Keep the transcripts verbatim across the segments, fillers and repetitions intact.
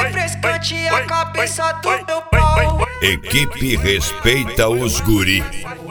refrescante e a cabeça do meu pau. Equipe Respeita os Guri,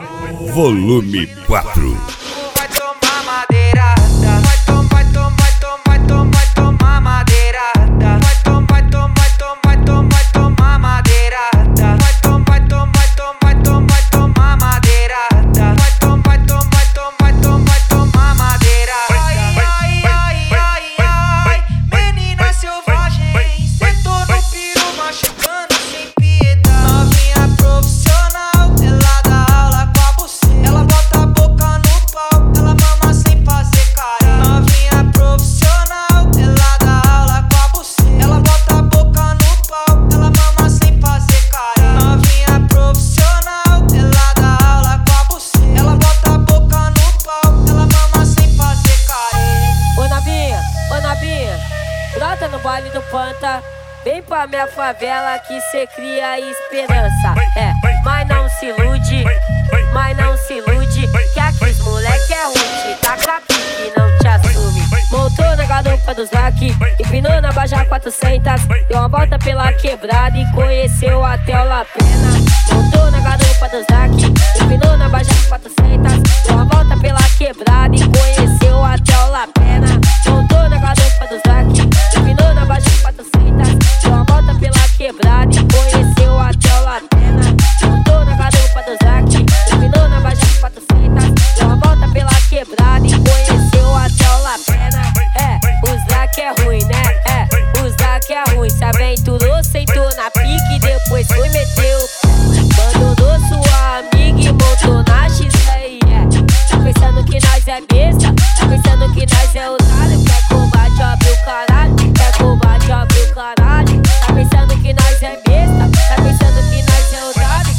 volume quatro. Vai tomar madeirada, vai tomar, vai tomar, vai tomar, vai tomar madeirada. Vai tomar, vai tomar, vai tomar, vai tomar madeirada. Vai tomar, vai tomar, vai tomar, vai tomar madeirada. Vai tomar, vai tomar, vai tomar, vai tomar madeirada. Ai, ai, ai, ai, ai, menina selvagem, sentou no piru machucando sem piedade. Novinha profissional, ela dá aula com a buceta. Ela bota a boca no pau, ela mama sem fazer carinho. Novinha profissional, ela dá aula com a buceta. Ela bota a boca no pau, ela mama sem fazer carinho. Novinha profissional, ela dá aula com a buceta. Ela bota a boca no pau, ela mama sem fazer carinho. Ô Nabinha, ô Nabinha, brota no baile do Panta. Vem pra minha favela que cê cria esperança. É, mas não se ilude, mas não se ilude, que aqui os moleque é ruim, te taca pique, não te assume. Montou na garupa dos laque, empinou na Baja quatrocentos, deu uma volta pela quebrada e conheceu até o Lapena. Montou na garupa dos laque, empinou na Baja quatrocentos, deu uma volta pela quebrada e conheceu até o Lapena. Montou na garupa dos laque, empinou na Baja quatrocentos, deu uma volta pela quebrada e conheceu até o Lapena. Montou na garupa dos laque, empinou na Baja quatrocentos, deu uma volta pela quebrada e conheceu até o Lapena. É, os laque é ruim, né? É, os laque é ruim. Se aventurou, sentou na pique e depois foi meteu. Abandonou sua amiga e montou na X aí, é. Tá pensando que nós é besta? Tá pensando que nós é otário? Quer combate, abre o caralho. Quer combate, abre o caralho. Tá pensando que nós é besta? Tá pensando que nós é otário?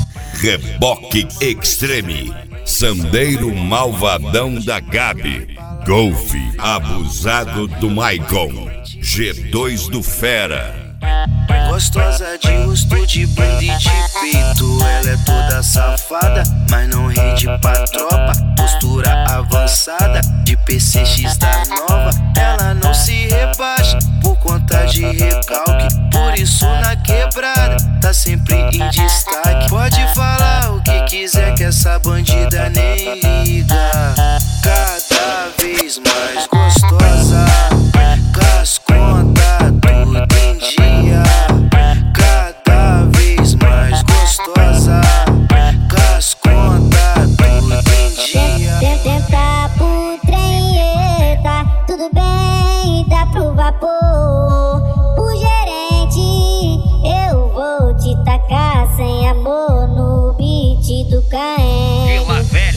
Reboque Extreme, Sandeiro Malvadão da Gabi, Golfe Abusado do Maicon, G dois do Fera. Gostosa de rosto, de bunda e de peito. Ela é toda safada, mas não rende pra tropa. Postura avançada, de P C X da nova. Ela não se rebaixa por conta de recalque. Por isso na quebrada tá sempre em destaque. Pode falar o que quiser que essa bandida nem liga. Cada vez mais gostosa, casconta tudo em dia. Cada vez mais gostosa, casconta tudo em dia. Tenta pro trem, tá tudo bem, dá pro vapor. O gerente, eu vou te tacar sem amor no beat do Caem. Vila Velha,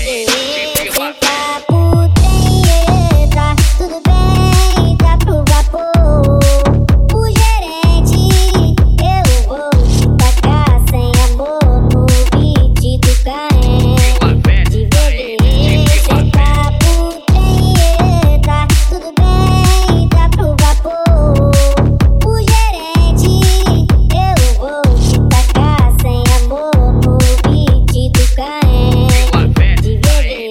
Tenta pro trem, tá tudo bem, dá pro vapor. O gerente, eu vou te tacar sem amor no beat do Caem. De bebê, tenta pro trem, tá tudo bem, dá pro vapor. O gerente, eu vou te tacar sem amor no beat do Caem. De bebê.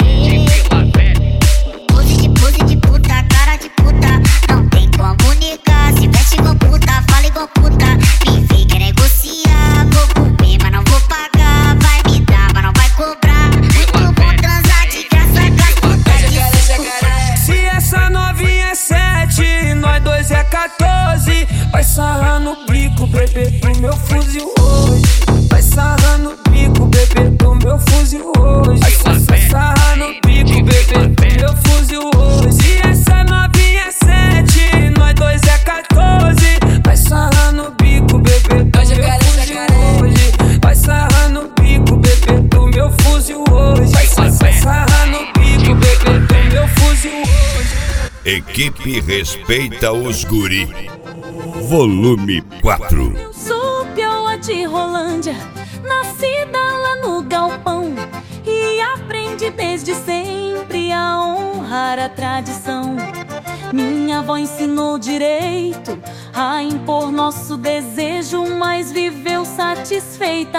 Pose de pose de puta, cara de puta, não tem como comunicar. Se veste igual puta, fala igual puta. Me vem quer negociar, vou comer, mas não vou pagar. Vai me dar, mas não vai cobrar. Muito bom transar de graça com as putas de Se essa novinha é sete, nós dois é quatorze. Vai sarrar no bico, bebê, do meu fuzil hoje. Vai sarrar no bico, bebê, do meu fuzil hoje. Vai sarrar no bico, bebê, do meu fuzil hoje. Se essa novinha é sete, nós dois é quatorze. Vai sarrar no bico, bebê, do meu fuzil hoje. Vai sarrar no bico, bebê, do meu fuzil hoje. Vai sarrar no bico, bebê, do meu fuzil hoje. Equipe Respeita os Guri, volume quatro. Sou pioa de Rolândia, nascida lá no galpão, e aprendi desde sempre a honrar a tradição. Minha avó ensinou direito a impor nosso desejo, mas viveu satisfeita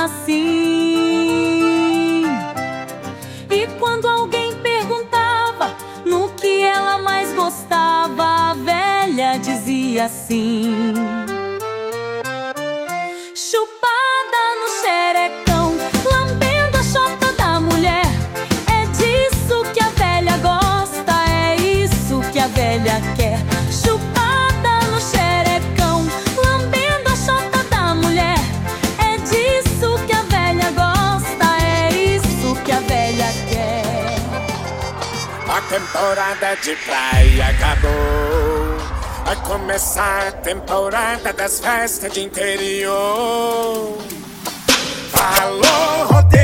assim. E quando alguém perguntava no que ela mais gostava, a velha dizia assim: temporada de praia acabou. Vai começar a temporada das festas de interior. Falou, rodeio.